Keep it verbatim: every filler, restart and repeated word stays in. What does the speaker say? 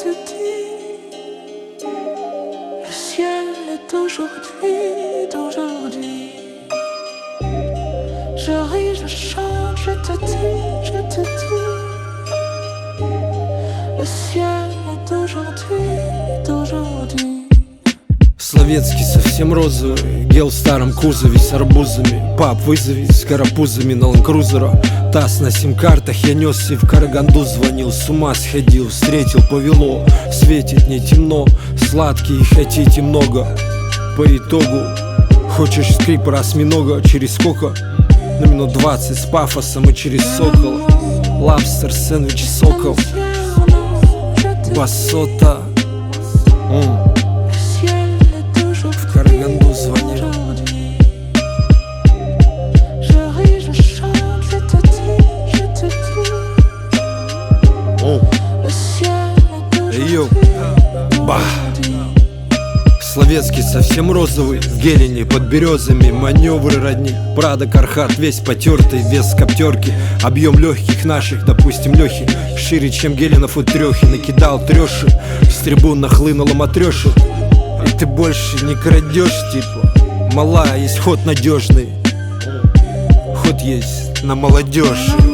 te dis, le ciel est aujourd'hui, d'aujourd'hui. Je ris, je chante, je te dis, je te dis, le ciel est d'aujourd'hui, d'aujourd'hui. Словецкий совсем розовый, гел в старом кузове с арбузами. Пап, вызови с карапузами на ланкрузера. Таз на сим-картах, я несся и в Караганду звонил. С ума сходил, встретил, повело. Светит не темно, сладкий и хотите много. По итогу, хочешь скрипа осьминога. Через сколько? На минут двадцать с пафосом и через сокол. Лабстер, сэндвич, сокол. Басота. М. В Караганду звонил. Йо, бах. Словецкий совсем розовый, в Гелене под березами. Маневры родни, Прада, Кархат, весь потертый, вес коптерки. Объем легких наших, допустим, Лехи шире, чем Геленов у Трехи. Накидал треши, с трибун нахлынула матреша. И ты больше не крадешь, типа. Мала, есть ход надежный. Ход есть на молодежь.